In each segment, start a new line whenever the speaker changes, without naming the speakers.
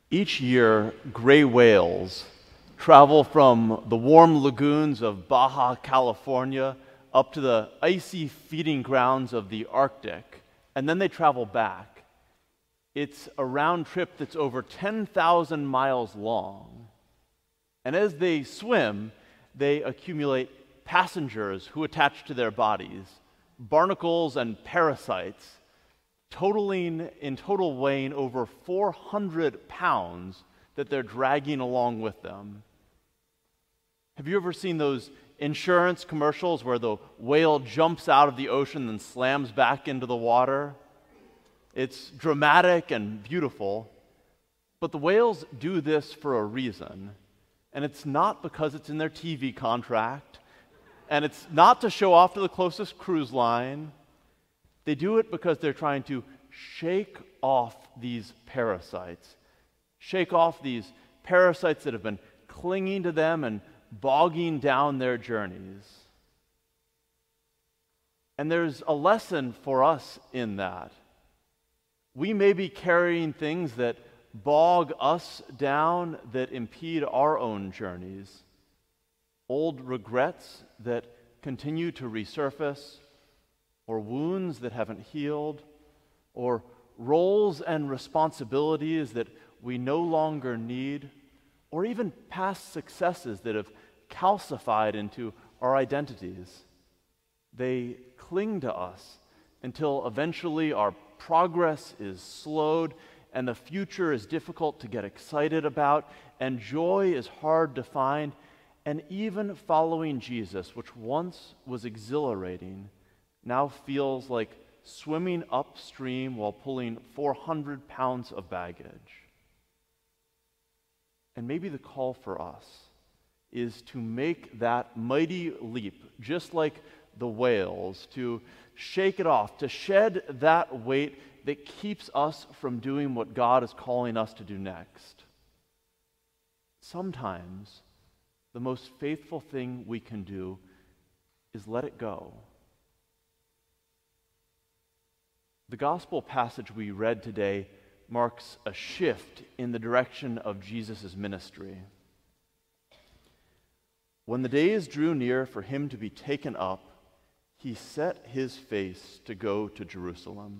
Each year, gray whales travel from the warm lagoons of Baja California up to the icy feeding grounds of the Arctic, and then they travel back. It's a round trip that's over 10,000 miles long. And as they swim, they accumulate passengers who attach to their bodies, barnacles and parasites, in total weighing over 400 pounds that they're dragging along with them. Have you ever seen those insurance commercials where the whale jumps out of the ocean and slams back into the water? It's dramatic and beautiful, but the whales do this for a reason, and it's not because it's in their TV contract, and it's not to show off to the closest cruise line. They do it because they're trying to shake off these parasites that have been clinging to them and bogging down their journeys. And there's a lesson for us in that. We may be carrying things that bog us down, that impede our own journeys. Old regrets that continue to resurface, or wounds that haven't healed, or roles and responsibilities that we no longer need, or even past successes that have calcified into our identities. They cling to us until eventually our progress is slowed and the future is difficult to get excited about and joy is hard to find, and even following Jesus, which once was exhilarating, now feels like swimming upstream while pulling 400 pounds of baggage. And maybe the call for us is to make that mighty leap, just like the whales, to shake it off, to shed that weight that keeps us from doing what God is calling us to do next. Sometimes the most faithful thing we can do is let it go. The gospel passage we read today marks a shift in the direction of Jesus' ministry. When the days drew near for him to be taken up, he set his face to go to Jerusalem.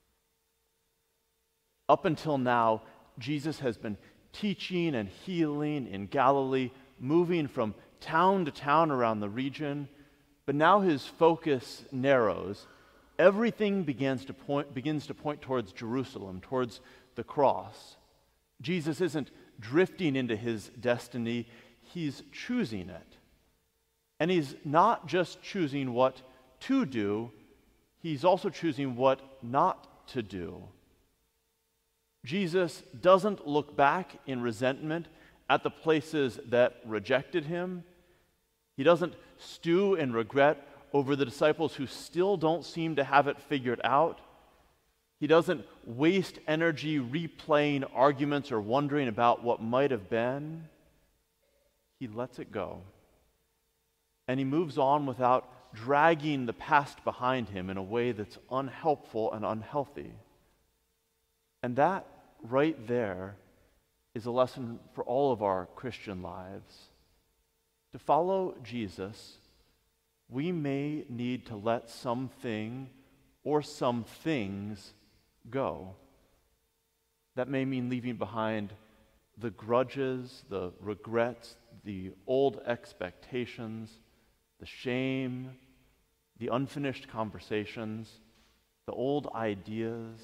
Up until now, Jesus has been teaching and healing in Galilee, moving from town to town around the region, but now his focus narrows. Everything begins to point towards Jerusalem, towards the cross. Jesus isn't drifting into his destiny, he's choosing it. And he's not just choosing what to do, he's also choosing what not to do. Jesus doesn't look back in resentment at the places that rejected him. He doesn't stew in regret over the disciples who still don't seem to have it figured out. He doesn't waste energy replaying arguments or wondering about what might have been. He lets it go. And he moves on without dragging the past behind him in a way that's unhelpful and unhealthy. And that right there is a lesson for all of our Christian lives. To follow Jesus, we may need to let something or some things go. That may mean leaving behind the grudges, the regrets, the old expectations, the shame, the unfinished conversations, the old ideas.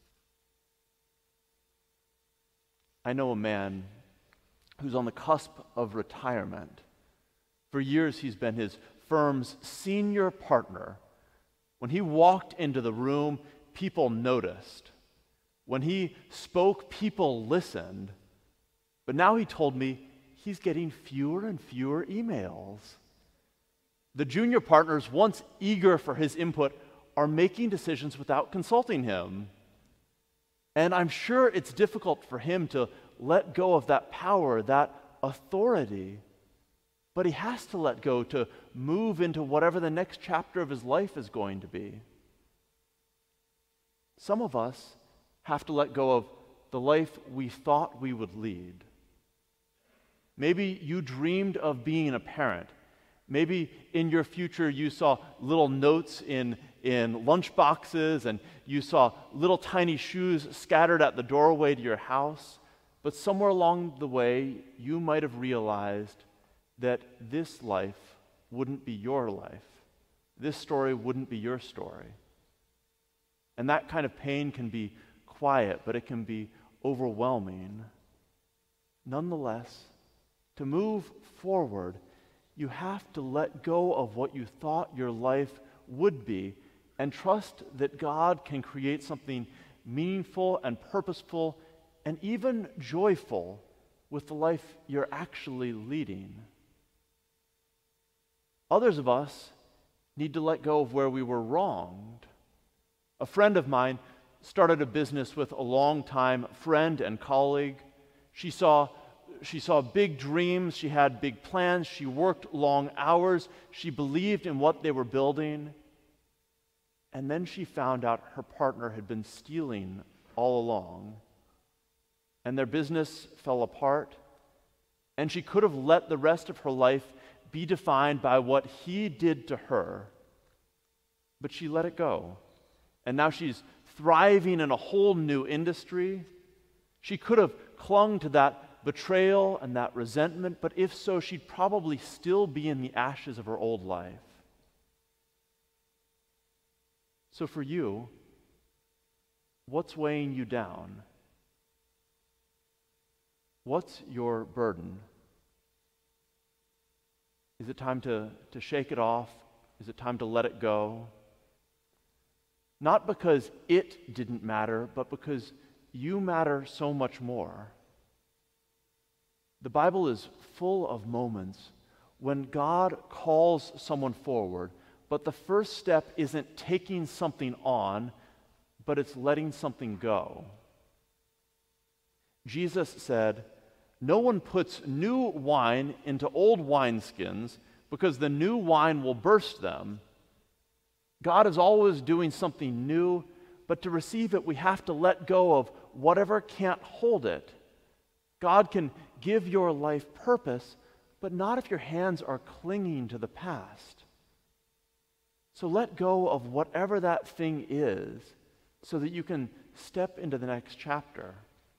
I know a man who's on the cusp of retirement. For years, he's been his firm's senior partner. When he walked into the room, people noticed. When he spoke, people listened. But now he told me he's getting fewer and fewer emails. The junior partners, once eager for his input, are making decisions without consulting him. And I'm sure it's difficult for him to let go of that power, that authority. But he has to let go to move into whatever the next chapter of his life is going to be. Some of us have to let go of the life we thought we would lead. Maybe you dreamed of being a parent. Maybe in your future you saw little notes in lunch boxes, and you saw little tiny shoes scattered at the doorway to your house. But somewhere along the way, you might have realized that this life wouldn't be your life. This story wouldn't be your story. And that kind of pain can be quiet, but it can be overwhelming. Nonetheless, to move forward, you have to let go of what you thought your life would be and trust that God can create something meaningful and purposeful and even joyful with the life you're actually leading. Others of us need to let go of where we were wronged. A friend of mine started a business with a longtime friend and colleague. She saw big dreams, she had big plans, she worked long hours, she believed in what they were building. And then she found out her partner had been stealing all along. And their business fell apart. And she could have let the rest of her life be defined by what he did to her. But she let it go. And now she's thriving in a whole new industry. She could have clung to that betrayal and that resentment, but if so, she'd probably still be in the ashes of her old life. So for you, what's weighing you down? What's your burden? Is it time to shake it off? Is it time to let it go? Not because it didn't matter, but because you matter so much more. The Bible is full of moments when God calls someone forward, but the first step isn't taking something on, but it's letting something go. Jesus said, "No one puts new wine into old wineskins because the new wine will burst them." God is always doing something new, but to receive it, we have to let go of whatever can't hold it. God can give your life purpose, but not if your hands are clinging to the past. So let go of whatever that thing is so that you can step into the next chapter.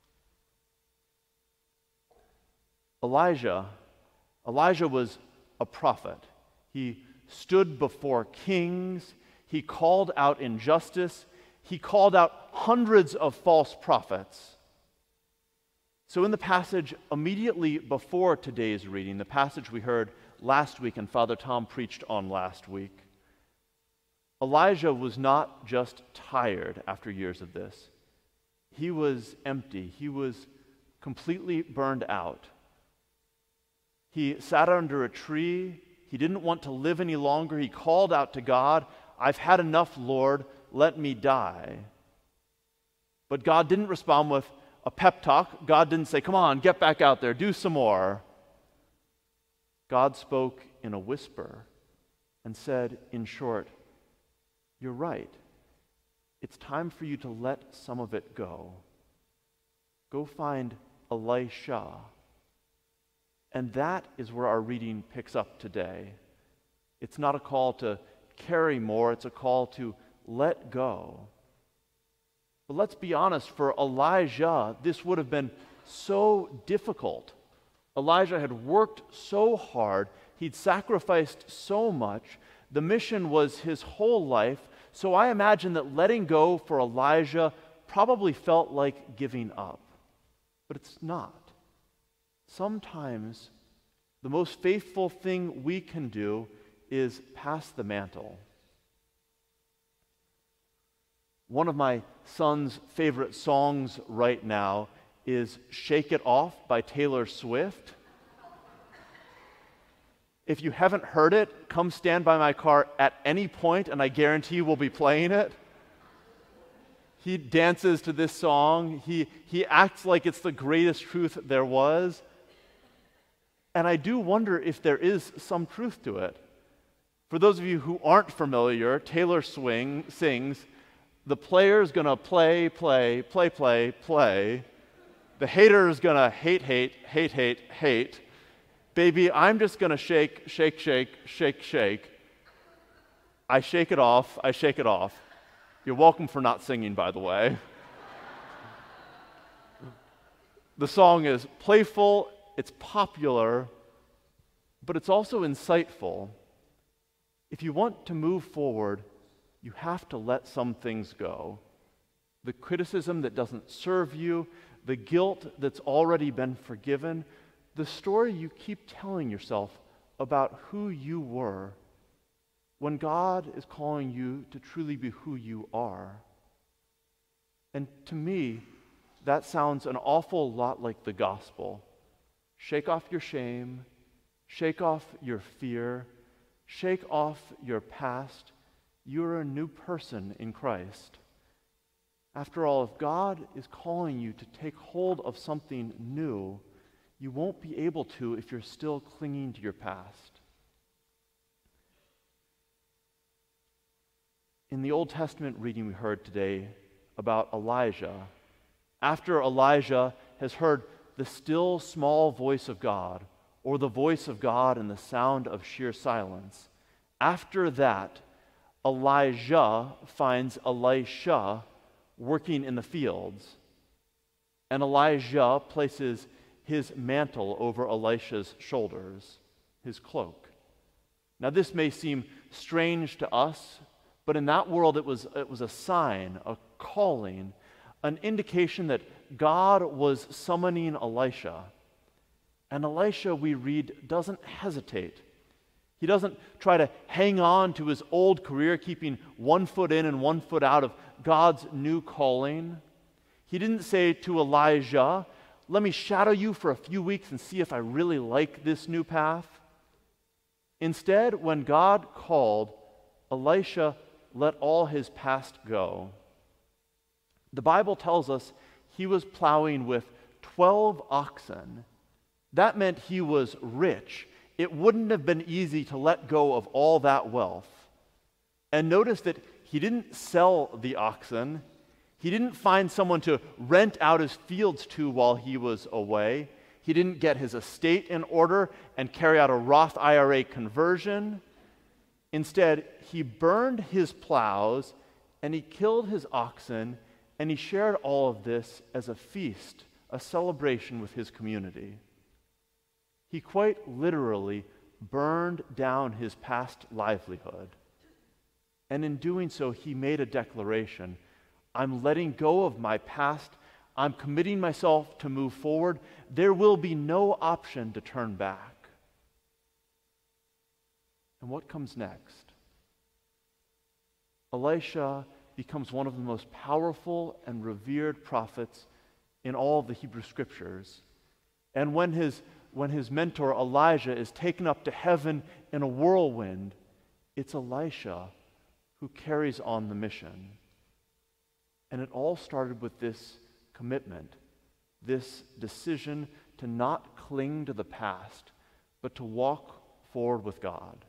Elijah was a prophet. He stood before kings. He called out injustice. He called out hundreds of false prophets. So in the passage immediately before today's reading, the passage we heard last week and Father Tom preached on last week, Elijah was not just tired after years of this. He was empty. He was completely burned out. He sat under a tree. He didn't want to live any longer. He called out to God, "I've had enough, Lord. Let me die." But God didn't respond with a pep talk. God didn't say, "Come on, get back out there, do some more." God spoke in a whisper and said, in short, "You're right. It's time for you to let some of it go. Go find Elisha." And that is where our reading picks up today. It's not a call to carry more, it's a call to let go. But let's be honest, for Elijah, this would have been so difficult. Elijah had worked so hard, he'd sacrificed so much, the mission was his whole life, so I imagine that letting go for Elijah probably felt like giving up. But it's not. Sometimes the most faithful thing we can do is pass the mantle. One of my son's favorite songs right now is "Shake It Off" by Taylor Swift. If you haven't heard it, come stand by my car at any point and I guarantee we'll be playing it. He dances to this song. He acts like it's the greatest truth there was. And I do wonder if there is some truth to it. For those of you who aren't familiar, Taylor sings, "The player's gonna play, play, play, play, play. The hater is going to hate, hate, hate, hate, hate. Baby, I'm just going to shake, shake, shake, shake, shake. I shake it off. I shake it off. You're welcome for not singing, by the way. The song is playful, it's popular, but it's also insightful. If you want to move forward, you have to let some things go. The criticism that doesn't serve you, the guilt that's already been forgiven, the story you keep telling yourself about who you were, when God is calling you to truly be who you are. And to me, that sounds an awful lot like the gospel. Shake off your shame, shake off your fear, shake off your past. You're a new person in Christ. After all, if God is calling you to take hold of something new, you won't be able to if you're still clinging to your past. In the Old Testament reading we heard today about Elijah, after Elijah has heard the still small voice of God, or the voice of God in the sound of sheer silence, after that, Elijah finds Elisha working in the fields, and Elijah places his mantle over Elisha's shoulders, his cloak. Now this may seem strange to us, but in that world it was a sign, a calling, an indication that God was summoning Elisha. And Elisha, we read, doesn't hesitate. He doesn't try to hang on to his old career, keeping one foot in and one foot out of God's new calling. He didn't say to Elijah, let me shadow you for a few weeks and see if I really like this new path. Instead, when God called, Elisha let all his past go. The Bible tells us he was plowing with 12 oxen. That meant he was rich. It wouldn't have been easy to let go of all that wealth. And notice that he didn't sell the oxen. He didn't find someone to rent out his fields to while he was away. He didn't get his estate in order and carry out a Roth IRA conversion. Instead, he burned his plows and he killed his oxen, and he shared all of this as a feast, a celebration with his community. He quite literally burned down his past livelihood. And in doing so, he made a declaration. I'm letting go of my past. I'm committing myself to move forward. There will be no option to turn back. And what comes next? Elisha becomes one of the most powerful and revered prophets in all of the Hebrew Scriptures. And when his mentor Elijah is taken up to heaven in a whirlwind, it's Elisha who carries on the mission. And it all started with this commitment, this decision to not cling to the past, but to walk forward with God.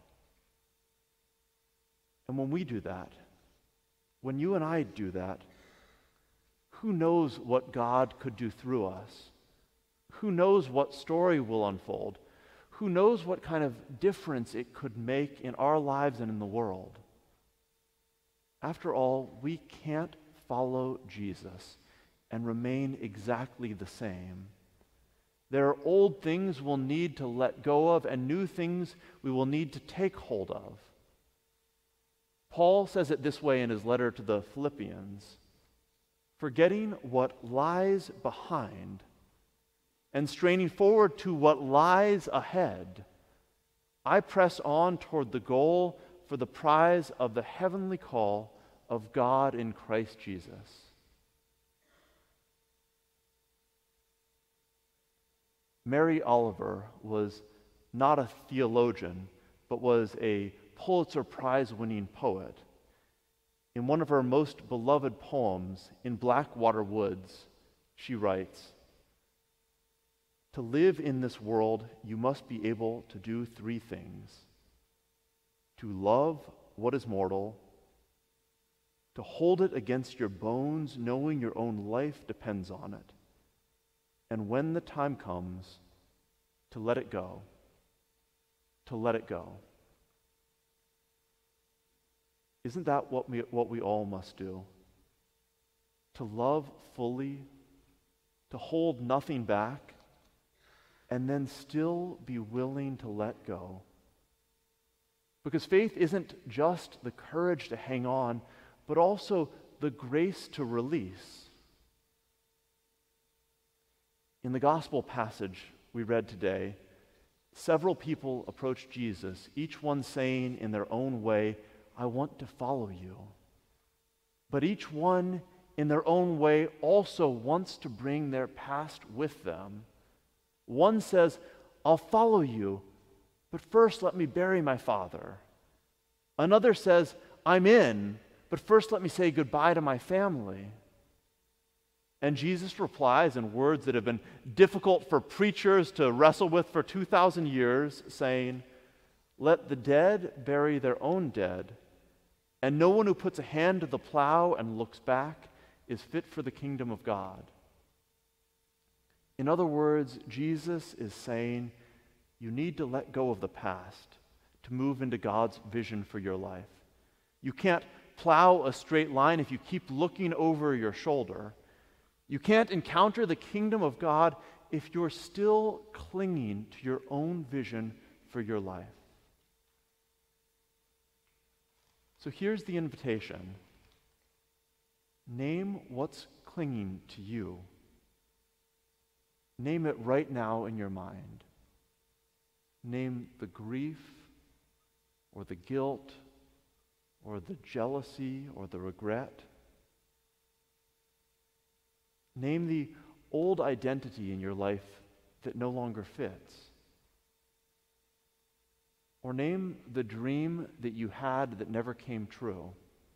And when we do that, when you and I do that, who knows what God could do through us? Who knows what story will unfold? Who knows what kind of difference it could make in our lives and in the world? After all, we can't follow Jesus and remain exactly the same. There are old things we'll need to let go of and new things we will need to take hold of. Paul says it this way in his letter to the Philippians: forgetting what lies behind and straining forward to what lies ahead, I press on toward the goal for the prize of the heavenly call of God in Christ Jesus. Mary Oliver was not a theologian, but was a Pulitzer Prize-winning poet. In one of her most beloved poems, In Blackwater Woods, she writes, "To live in this world, you must be able to do three things: to love what is mortal, to hold it against your bones, knowing your own life depends on it, And when the time comes, to let it go. To let it go. Isn't that what we all must do? To love fully, to hold nothing back, and then still be willing to let go. Because faith isn't just the courage to hang on, but also the grace to release. In the gospel passage we read today, several people approached Jesus, each one saying in their own way, "I want to follow you." But each one in their own way also wants to bring their past with them. One says, "I'll follow you, but first let me bury my father." Another says, "I'm in, but first let me say goodbye to my family." And Jesus replies in words that have been difficult for preachers to wrestle with for 2,000 years, saying, "Let the dead bury their own dead, and no one who puts a hand to the plow and looks back is fit for the kingdom of God." In other words, Jesus is saying you need to let go of the past to move into God's vision for your life. You can't plow a straight line if you keep looking over your shoulder. You can't encounter the kingdom of God if you're still clinging to your own vision for your life. So here's the invitation. Name what's clinging to you. Name it right now in your mind. Name the grief or the guilt or the jealousy or the regret. Name the old identity in your life that no longer fits. Or name the dream that you had that never came true.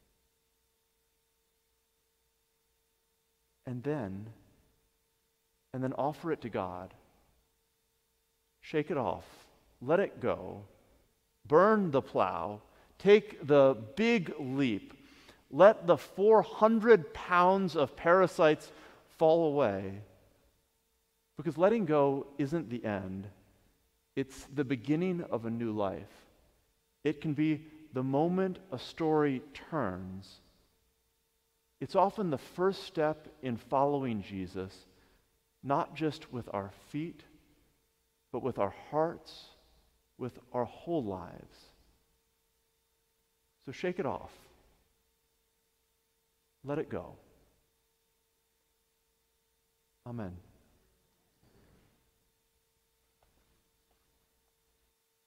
And then offer it to God. Shake it off. Let it go. Burn the plow. Take the big leap. Let the 400 pounds of parasites fall away. Because letting go isn't the end. It's the beginning of a new life. It can be the moment a story turns. It's often the first step in following Jesus, not just with our feet, but with our hearts, with our whole lives. So shake it off. Let it go. Amen.